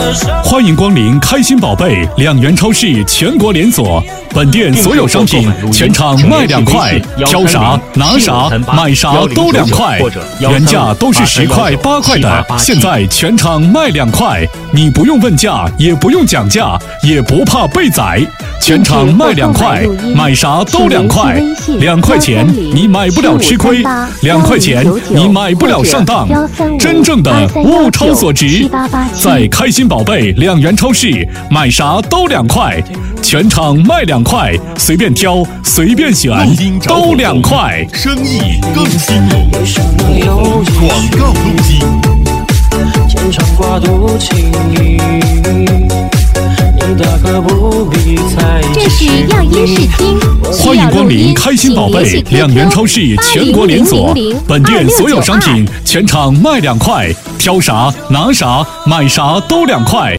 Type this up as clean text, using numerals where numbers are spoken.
欢迎光临开心宝贝2元超市全国连锁，本店所有商品全场卖2块，挑啥拿啥，买啥都2块，原价都是10块8块的，现在全场卖2块，你不用问价，也不用讲价，也不怕被宰，全场卖2块，买啥都2块，2块钱你买不了吃亏，2块钱你买不了上当，真正的物超所值，在开心宝贝2元超市买啥都2块，全场卖2块，随便挑随便选都2块， 生意更兴隆。广告录音， 牵肠挂肚情谊，你大可不必猜忌。 这是样音视听， 欢迎光临开心宝贝2元超市全国连锁，本店所有商品全场卖2块，挑啥拿啥，买啥都2块。